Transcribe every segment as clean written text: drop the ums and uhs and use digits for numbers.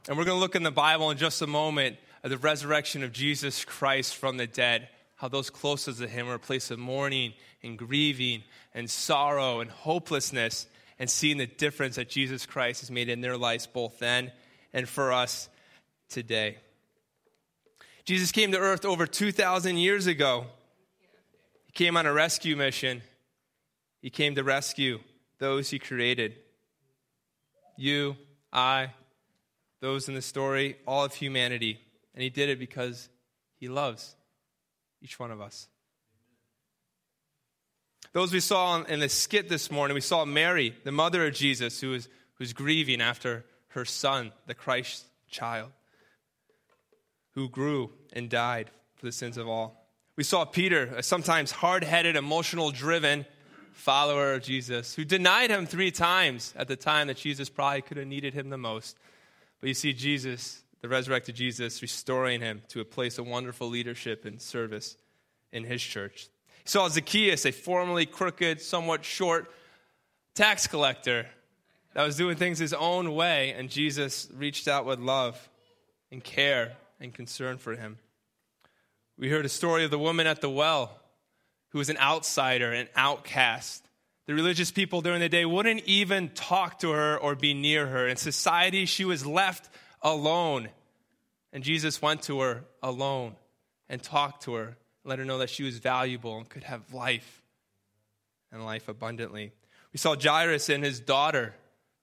And we're going to look in the Bible in just a moment at the resurrection of Jesus Christ from the dead, how those closest to him were a place of mourning and grieving and sorrow and hopelessness, and seeing the difference that Jesus Christ has made in their lives both then and for us today. Jesus came to earth over 2,000 years ago. He came on a rescue mission. He came to rescue those he created. You, I, those in the story, all of humanity. And he did it because he loves each one of us. Those we saw in the skit this morning, we saw Mary, the mother of Jesus, who's grieving after her son, the Christ child, who grew and died for the sins of all. We saw Peter, a sometimes hard-headed, emotional-driven follower of Jesus, who denied him 3 times at the time that Jesus probably could have needed him the most. But you see Jesus, the resurrected Jesus, restoring him to a place of wonderful leadership and service in his church. He saw Zacchaeus, a formerly crooked, somewhat short tax collector that was doing things his own way, and Jesus reached out with love and care and concern for him. We heard a story of the woman at the well who was an outsider, an outcast. The religious people during the day wouldn't even talk to her or be near her. In society, she was left alone. And Jesus went to her alone and talked to her, let her know that she was valuable and could have life and life abundantly. We saw Jairus and his daughter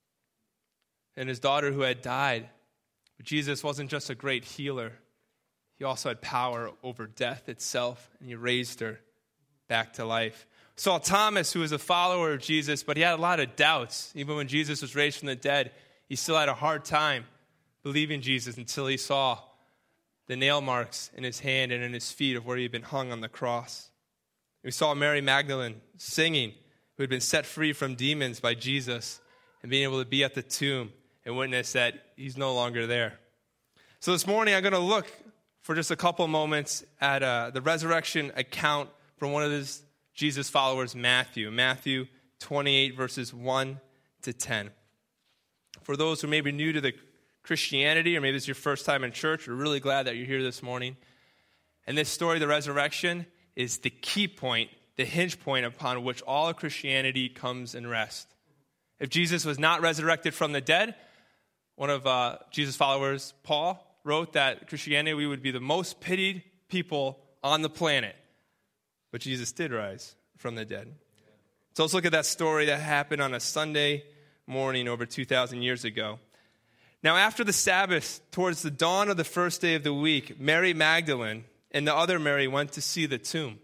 who had died. But Jesus wasn't just a great healer. He also had power over death itself, and he raised her back to life. We saw Thomas, who was a follower of Jesus, but he had a lot of doubts. Even when Jesus was raised from the dead, he still had a hard time believing Jesus until he saw the nail marks in his hand and in his feet of where he had been hung on the cross. We saw Mary Magdalene singing, who had been set free from demons by Jesus, and being able to be at the tomb and witness that he's no longer there. So this morning, I'm going to look for just a couple moments at the resurrection account from one of Jesus' followers, Matthew 28, verses 1 to 10. For those who may be new to the Christianity, or maybe it's your first time in church, we're really glad that you're here this morning. And this story, the resurrection, is the key point, the hinge point upon which all of Christianity comes and rests. If Jesus was not resurrected from the dead, one of Jesus' followers, Paul, wrote that Christianity, we would be the most pitied people on the planet. But Jesus did rise from the dead. So let's look at that story that happened on a Sunday morning over 2,000 years ago. Now, after the Sabbath, towards the dawn of the first day of the week, Mary Magdalene and the other Mary went to see the tomb.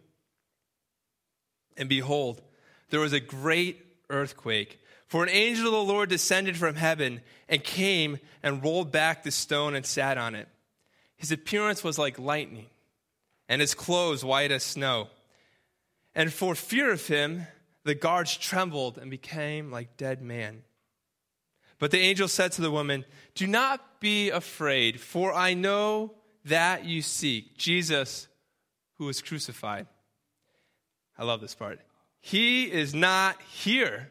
And behold, there was a great earthquake. For an angel of the Lord descended from heaven and came and rolled back the stone and sat on it. His appearance was like lightning, and his clothes white as snow. And for fear of him, the guards trembled and became like dead men. But the angel said to the woman, "Do not be afraid, for I know that you seek Jesus who was crucified." I love this part. He is not here.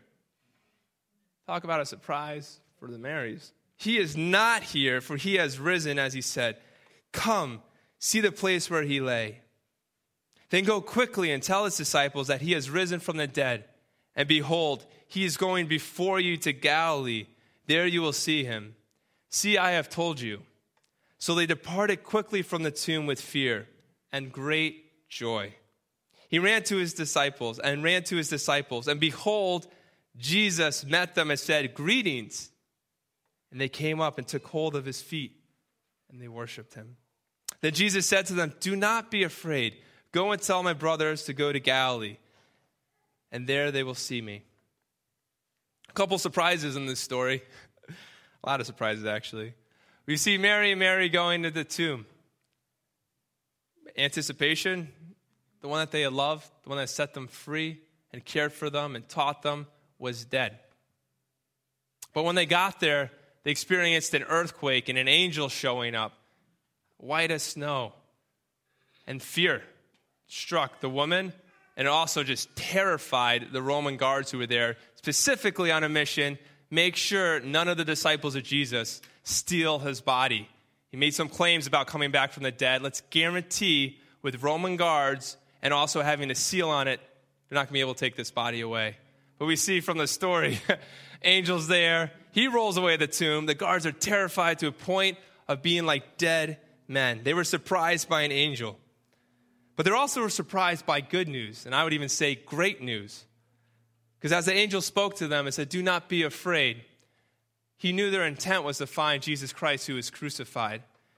Talk about a surprise for the Marys. He is not here, for he has risen, as he said. Come, see the place where he lay. Then go quickly and tell his disciples that he has risen from the dead. And behold, he is going before you to Galilee. There you will see him. See, I have told you. So they departed quickly from the tomb with fear and great joy. He ran to his disciples, and behold, Jesus met them and said, "Greetings." And they came up and took hold of his feet, and they worshiped him. Then Jesus said to them, "Do not be afraid. Go and tell my brothers to go to Galilee, and there they will see me." A couple surprises in this story. A lot of surprises, actually. We see Mary going to the tomb. Anticipation, the one that they had loved, the one that set them free and cared for them and taught them, was dead. But when they got there, they experienced an earthquake and an angel showing up, white as snow. And fear struck the woman, and it also just terrified the Roman guards who were there, specifically on a mission, make sure none of the disciples of Jesus steal his body. He made some claims about coming back from the dead. Let's guarantee with Roman guards and also having a seal on it, they're not going to be able to take this body away. But we see from the story, angels there. He rolls away the tomb. The guards are terrified to a point of being like dead men. They were surprised by an angel. But they also were surprised by good news, and I would even say great news. Because as the angel spoke to them and said, "Do not be afraid," he knew their intent was to find Jesus Christ who was crucified.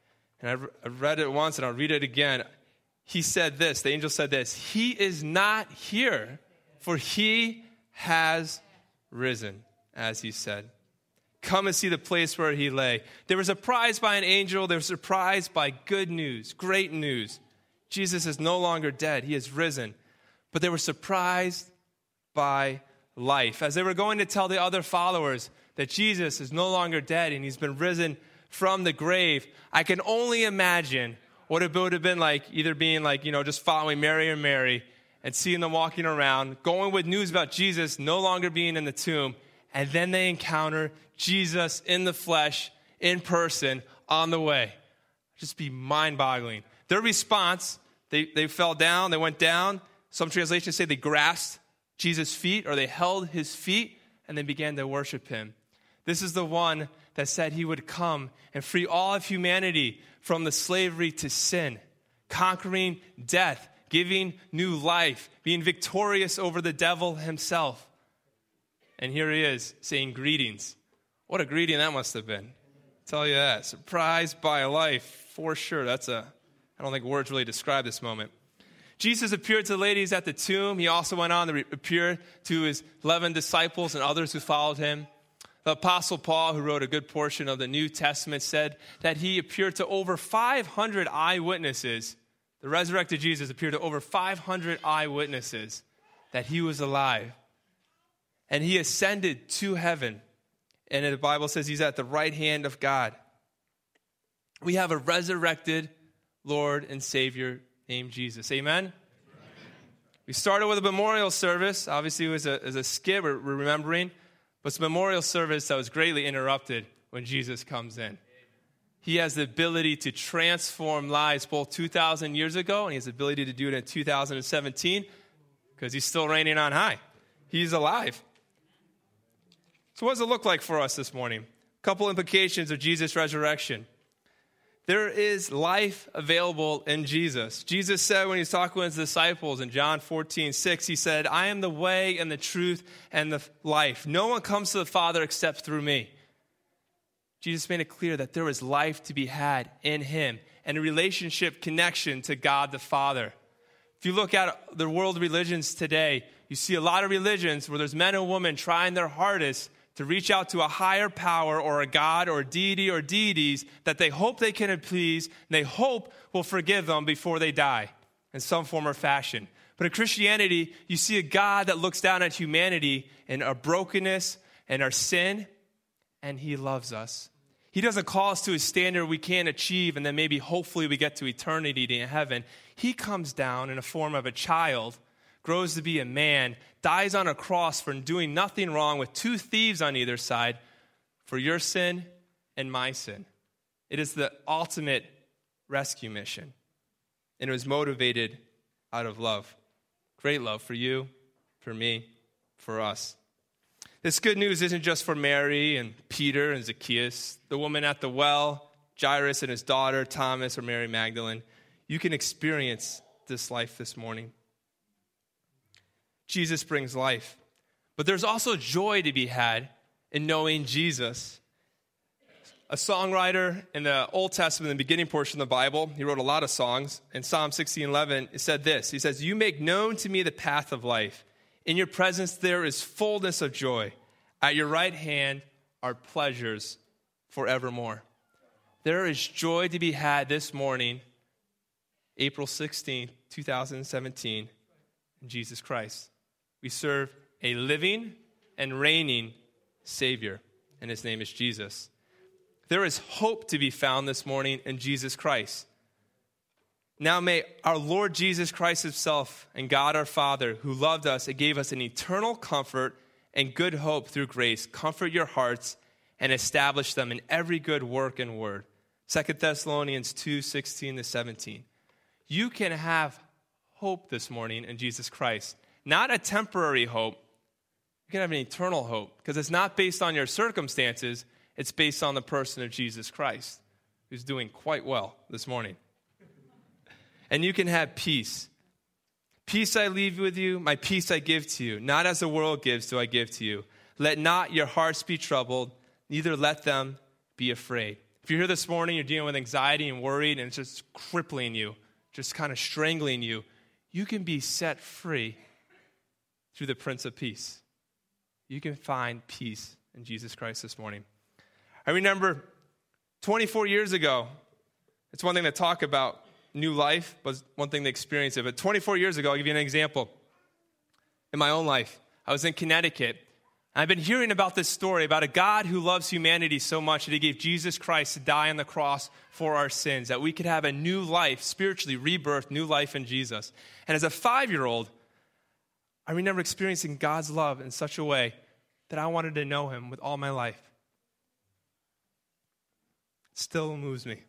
And I've read it once, and I'll read it again. He said this, the angel said this, "He is not here, for he has risen," as he said. Come and see the place where he lay. They were surprised by an angel. They were surprised by good news, great news. Jesus is no longer dead. He is risen. But they were surprised by life. As they were going to tell the other followers that Jesus is no longer dead and he's been risen from the grave, I can only imagine what it would have been like, either being like, just following Mary and Mary and seeing them walking around, going with news about Jesus no longer being in the tomb, and then they encounter Jesus in the flesh, in person, on the way. Just be mind-boggling. Their response, they fell down, they went down. Some translations say they grasped Jesus' feet, or they held his feet, and they began to worship him. This is the one that said he would come and free all of humanity from the slavery to sin, conquering death, giving new life, being victorious over the devil himself. And here he is saying greetings. What a greeting that must have been. I'll tell you that. Surprised by life, for sure. I don't think words really describe this moment. Jesus appeared to the ladies at the tomb. He also went on to appear to his 11 disciples and others who followed him. The Apostle Paul, who wrote a good portion of the New Testament, said that he appeared to over 500 eyewitnesses. The resurrected Jesus appeared to over 500 eyewitnesses that he was alive. And he ascended to heaven. And the Bible says he's at the right hand of God. We have a resurrected Lord and Savior named Jesus. Amen? We started with a memorial service. Obviously, it was a skit we're remembering. But it's a memorial service that was greatly interrupted when Jesus comes in. He has the ability to transform lives both 2,000 years ago, and he has the ability to do it in 2017 because he's still reigning on high. He's alive. So what does it look like for us this morning? A couple implications of Jesus' resurrection. There is life available in Jesus. Jesus said when he was talking with his disciples in John 14:6, he said, "I am the way and the truth and the life. No one comes to the Father except through me." Jesus made it clear that there is life to be had in him and a relationship connection to God the Father. If you look at the world religions today, you see a lot of religions where there's men and women trying their hardest to reach out to a higher power or a God or a deity or deities that they hope they can appease and they hope will forgive them before they die in some form or fashion. But in Christianity, you see a God that looks down at humanity and our brokenness and our sin, and he loves us. He doesn't call us to a standard we can't achieve and then maybe hopefully we get to eternity in heaven. He comes down in a form of a child, grows to be a man, dies on a cross for doing nothing wrong with two thieves on either side for your sin and my sin. It is the ultimate rescue mission. And it was motivated out of love. Great love for you, for me, for us. This good news isn't just for Mary and Peter and Zacchaeus, the woman at the well, Jairus and his daughter, Thomas, or Mary Magdalene. You can experience this life this morning. Jesus brings life. But there's also joy to be had in knowing Jesus. A songwriter in the Old Testament, in the beginning portion of the Bible, he wrote a lot of songs. In Psalm 16:11, it said this. He says, "You make known to me the path of life. In your presence there is fullness of joy. At your right hand are pleasures forevermore." There is joy to be had this morning, April 16th, 2017, in Jesus Christ. We serve a living and reigning Savior, and his name is Jesus. There is hope to be found this morning in Jesus Christ. Now may our Lord Jesus Christ himself and God our Father, who loved us and gave us an eternal comfort and good hope through grace, comfort your hearts and establish them in every good work and word. 2 Thessalonians 2:16-17. You can have hope this morning in Jesus Christ. Not a temporary hope. You can have an eternal hope because it's not based on your circumstances. It's based on the person of Jesus Christ, who's doing quite well this morning. And you can have peace. Peace I leave with you, my peace I give to you. Not as the world gives do I give to you. Let not your hearts be troubled, neither let them be afraid. If you're here this morning, you're dealing with anxiety and worried, and it's just crippling you, just kind of strangling you, you can be set free through the Prince of Peace. You can find peace in Jesus Christ this morning. I remember 24 years ago, it's one thing to talk about new life, but one thing to experience it. But 24 years ago, I'll give you an example. In my own life, I was in Connecticut. I've been hearing about this story about a God who loves humanity so much that he gave Jesus Christ to die on the cross for our sins, that we could have a new life, spiritually rebirth, new life in Jesus. And as a 5-year-old, I remember experiencing God's love in such a way that I wanted to know him with all my life. It still moves me.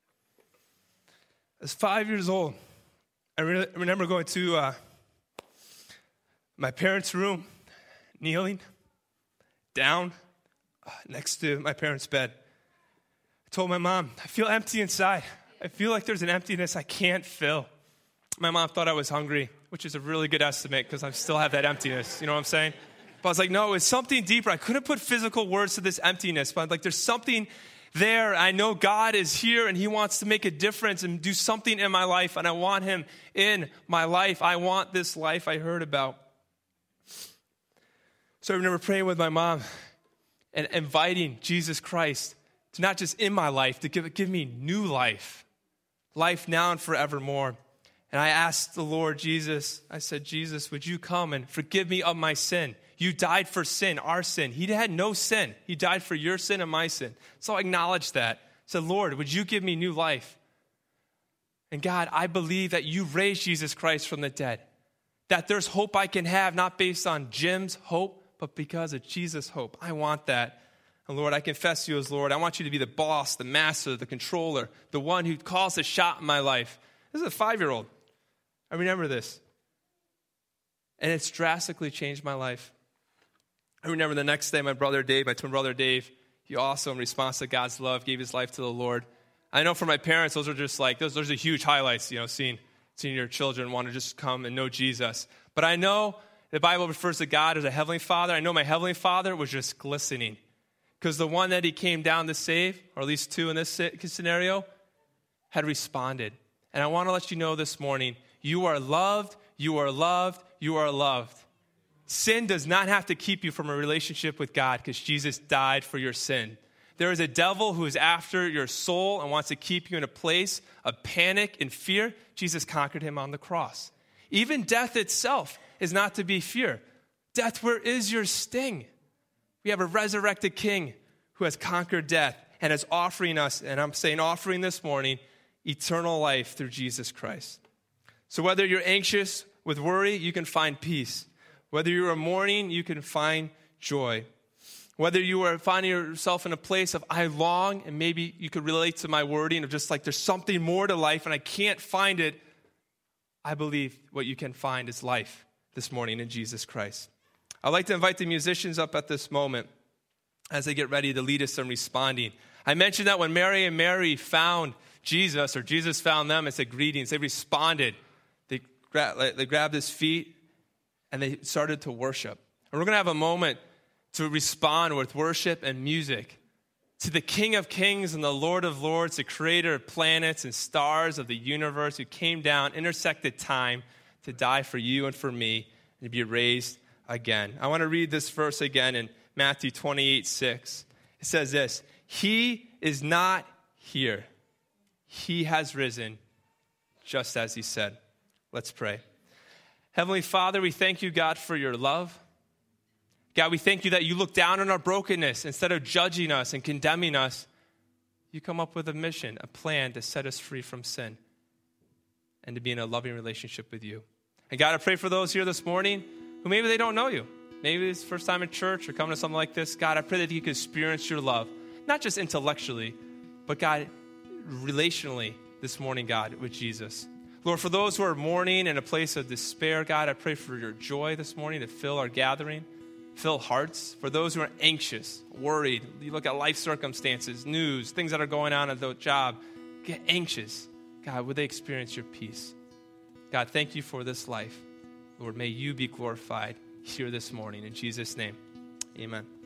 As 5 years old, I remember going to my parents' room, kneeling down next to my parents' bed. I told my mom, I feel empty inside. I feel like there's an emptiness I can't fill. My mom thought I was hungry, which is a really good estimate because I still have that emptiness. You know what I'm saying? But I was like, no, it's something deeper. I couldn't put physical words to this emptiness, but like there's something there. I know God is here and he wants to make a difference and do something in my life, and I want him in my life. I want this life I heard about. So I remember praying with my mom and inviting Jesus Christ to not just in my life, to give me new life now and forevermore. And I asked the Lord Jesus, I said, Jesus, would you come and forgive me of my sin? You died for sin, our sin. He had no sin. He died for your sin and my sin. So I acknowledged that. I said, Lord, would you give me new life? And God, I believe that you raised Jesus Christ from the dead, that there's hope I can have, not based on Jim's hope, but because of Jesus' hope. I want that. And Lord, I confess to you as Lord. I want you to be the boss, the master, the controller, the one who calls the shot in my life. This is a 5-year-old. I remember this. And it's drastically changed my life. I remember the next day, my twin brother Dave, he also, in response to God's love, gave his life to the Lord. I know for my parents, those are just like, those are huge highlights, seeing your children want to just come and know Jesus. But I know the Bible refers to God as a heavenly Father. I know my heavenly Father was just glistening because the one that he came down to save, or at least two in this scenario, had responded. And I want to let you know this morning, you are loved, you are loved, you are loved. Sin does not have to keep you from a relationship with God because Jesus died for your sin. There is a devil who is after your soul and wants to keep you in a place of panic and fear. Jesus conquered him on the cross. Even death itself is not to be feared. Death, where is your sting? We have a resurrected King who has conquered death and is offering us, and I'm saying offering this morning, eternal life through Jesus Christ. So whether you're anxious with worry, you can find peace. Whether you're mourning, you can find joy. Whether you are finding yourself in a place of I long, and maybe you could relate to my wording of just like there's something more to life and I can't find it, I believe what you can find is life this morning in Jesus Christ. I'd like to invite the musicians up at this moment as they get ready to lead us in responding. I mentioned that when Mary found Jesus, or Jesus found them and said greetings, they responded. They grabbed his feet and they started to worship. And we're going to have a moment to respond with worship and music to the King of Kings and the Lord of Lords, the creator of planets and stars of the universe, who came down, intersected time to die for you and for me and to be raised again. I want to read this verse again in Matthew 28:6. It says this, he is not here. He has risen, just as he said. Let's pray. Heavenly Father, we thank you, God, for your love. God, we thank you that you look down on our brokenness. Instead of judging us and condemning us, you come up with a mission, a plan to set us free from sin and to be in a loving relationship with you. And God, I pray for those here this morning who maybe they don't know you. maybe it's first time in church or coming to something like this. God, I pray that you could experience your love, not just intellectually, but God, relationally this morning, God, with Jesus. Lord, for those who are mourning in a place of despair, God, I pray for your joy this morning to fill our gathering, fill hearts. For those who are anxious, worried, you look at life circumstances, news, things that are going on at the job, get anxious. God, would they experience your peace? God, thank you for this life. Lord, may you be glorified here this morning. In Jesus' name, amen.